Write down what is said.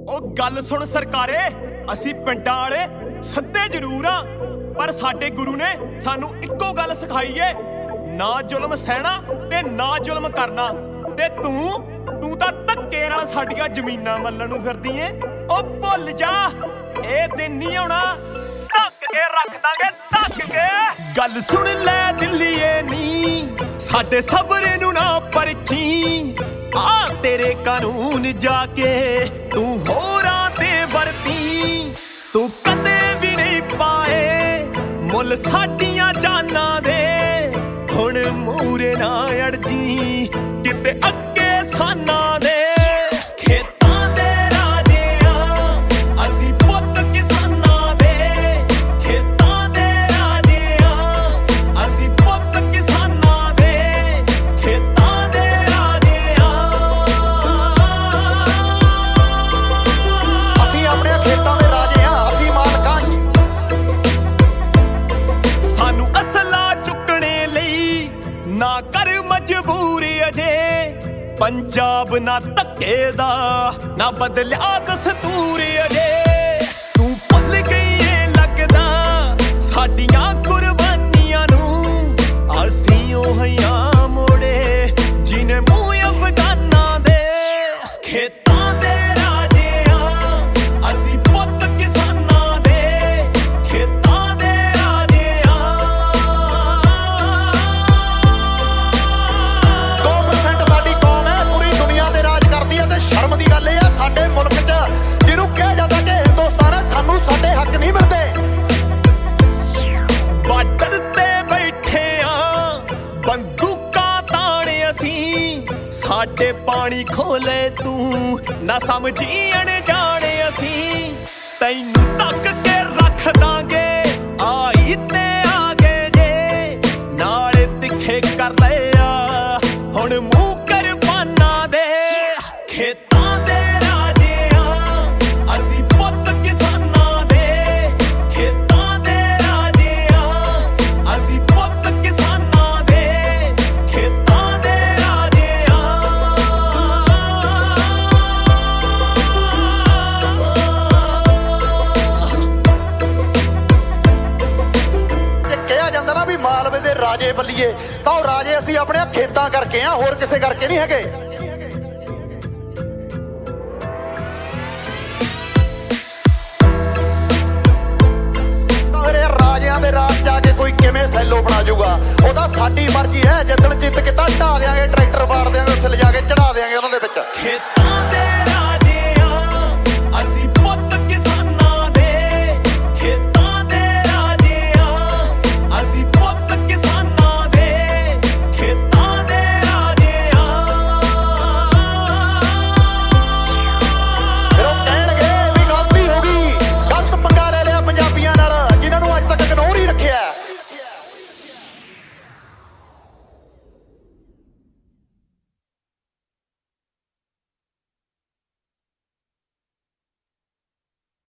ਉਹ ਗੱਲ ਸੁਣ ਸਰਕਾਰੇ, ਅਸੀਂ ਪਿੰਡਾਂ ਵਾਲੇ ਸੱਦੇ ਜ਼ਰੂਰ ਆ, ਪਰ ਸਾਡੇ ਗੁਰੂ ਨੇ ਸਾਨੂੰ ਇੱਕੋ ਗੱਲ ਸਿਖਾਈ ਏ, ਨਾ ਜ਼ੁਲਮ ਸਹਿਣਾ ਤੇ ਨਾ ਜ਼ੁਲਮ ਕਰਨਾ। ਤੇ ਤੂੰ ਤਾਂ ਧੱਕੇ ਨਾਲ ਸਾਡੀਆਂ ਜ਼ਮੀਨਾਂ ਮੱਲਣ ਨੂੰ ਫਿਰਦੀ ਏ। ਉਹ ਭੁੱਲ ਜਾ, ਇਹ ਦਿਨ ਨਹੀਂ ਆਉਣਾ, ਢੱਕ ਕੇ ਰੱਖ ਦਾਂਗੇ, ਢੱਕ ਕੇ। ਗੱਲ ਸੁਣ ਲੈ ਦਿੱਲੀਏ ਨੀ, ਸਾਡੇ ਸਬਰ ਨੂੰ ਨਾ ਪਰਖੀ, ਆ ਤੇਰੇ ਕਾਨੂੰਨ ਜਾ ਕੇ ਤੂੰ ਹੋਰਾਂ ਤੇ ਵਰਤੀ। ਤੂੰ ਕਦੇ ਵੀ ਨਹੀਂ ਪਾਏ ਮੁੱਲ ਸਾਡੀਆਂ ਜਾਨਾਂ ਦੇ, ਹੁਣ ਮੂਰੇ ਨਾ ਅੜ ਜੀ ਕਿਤੇ ਅੱਗੇ ਸਾਨਾਂ ਦੇ। ਖੇਤਾਂ ਦੇ ਰਾਜੇ ਆ ਅਸੀਂ, ਪੁੱਤ ਕਿਸਾਨਾਂ ਦੇ, ਖੇਤਾਂ ਦੇ ਰਾਜੇ ਆ ਅਸੀਂ, ਪੁੱਤ ਕਿਸਾਨਾਂ ਦੇ, ਖੇਤਾਂ ਦੇ ਰਾਜੇ ਆ। ਅਸੀਂ ਆਪਣੇ ਖੇਤਾਂ ਦੇ ਰਾਜੇ ਆ, ਅਸੀਂ ਮਾਲਕਾਂ। ਸਾਨੂੰ ਅਸਲਾ ਚੁੱਕਣੇ ਲਈ ਨਾ ਕਰ ਮਜਬੂਰੀ ਅਜੇ, ਪੰਜਾਬ ਨਾ ਧੱਕੇ ਦਾ ਨਾ ਬਦਲਿਆ ਦਸਤੂਰ ਅਜੇ। ਤੂੰ ਭੁੱਲ ਗਈ ਏ ਲੱਗਦਾ ਸਾਡੀਆਂ ਕੁਰਬਾਨੀਆਂ ਨੂੰ, ਅਸੀਂ ਉਹੀ ਮੋੜੇ ਜਿਹਨੇ ਮੂੰਹ ਅਫਗਾਨਾਂ ਦੇ। ਖੇਤਾਂ ਦੇ ਰਾਜੇ ਆ ਅਸੀਂ, ਪੁੱਤ ਕਿਸਾਨਾਂ ਦੇ, ਖੇਤਾਂ ਦੇ ਰਾਜੇ ਆ। 2% ਸਾਡੀ ਕੌਮ ਹੈ, ਪੂਰੀ ਦੁਨੀਆ ਤੇ ਰਾਜ ਕਰਦੀ ਹੈ। ਤੇ ਸ਼ਰਮ ਦੀ ਗੱਲ ਇਹ ਆ ਸਾਡੇ ਮੁਲਕ 'ਚ ਜਿਹਨੂੰ ਕਿਹਾ ਜਾਂਦਾ ਕਿ ਹਿੰਦੁਸਤਾਨ ਹੈ, ਸਾਨੂੰ ਸਾਡੇ ਹੱਕ ਨਹੀਂ ਮਿਲਦੇ। ਬਾਰਡਰ ਤੇ ਬੈਠੇ ਆ ਬੰਦੂਕਾਂ ਤਾਣੇ ਅਸੀਂ, ਸਾਡੇ ਪਾਣੀ ਖੋਲੇ ਤੂੰ ਨਾ ਸਮਝੀ ਅਣਜਾਣੇ ਅਸੀਂ। ਤੈਨੂੰ ਤੱਕ ਕੇ ਰੱਖ ਦਾਂਗੇ ਆਈ ਤੇ ਆ ਗਏ ਜੇ, ਨਾਲੇ ਤਿੱਖੇ ਕਰ ਲਿਆ ਹੁਣ ਮੂੰਹ ਕੁਰਬਾਨਾਂ ਦੇ। ਖੇਤਾਂ ਦੇ ਰਾਜੇ ਆ ਅਸੀਂ, ਪੁੱਤ ਕਿਸਾਨਾਂ ਦੇ, ਖੇਤਾਂ ਦੇ ਰਾਜੇ ਆ ਅਸੀਂ, ਪੁੱਤ ਕਿਸਾਨਾਂ ਦੇ, ਖੇਤਾਂ ਦੇ ਰਾਜੇ ਆ। ਜੇ ਕਿਹਾ ਜਾਂਦਾ ਨਾ ਵੀ ਮਾਲਵੇ ਦੇ ਰਾਜੇ ਬੱਲੀਏ, ਤਾਂ ਉਹ ਰਾਜੇ ਅਸੀਂ ਆਪਣੇ ਖੇਤਾਂ ਕਰਕੇ ਆ, ਹੋਰ ਕਿਸੇ ਕਰਕੇ ਨਹੀਂ ਹੈਗੇ। ਤਾਂ ਫਿਰ ਇਹ ਰਾਜਿਆਂ ਦੇ ਰਾਜ ਜਾ ਕੇ ਕੋਈ ਕਿਵੇਂ ਸੈਲੋ ਬਣਾ ਜਾਊਗਾ? ਉਹ ਤਾਂ ਸਾਡੀ ਮਰਜ਼ੀ ਹੈ, ਜਿੱਦਣ ਜਿੱਤ ਕੇ ਤਾਂ ਢਾ ਦਿਆਂਗੇ, ਟਰੈਕਟਰ ਵਾੜ ਦਿਆਂਗੇ, ਉੱਥੇ ਲਿਜਾ ਕੇ ਚੜਾ ਦਿਆਂਗੇ ਉਹਨਾਂ ਦੇ ਵਿੱਚ।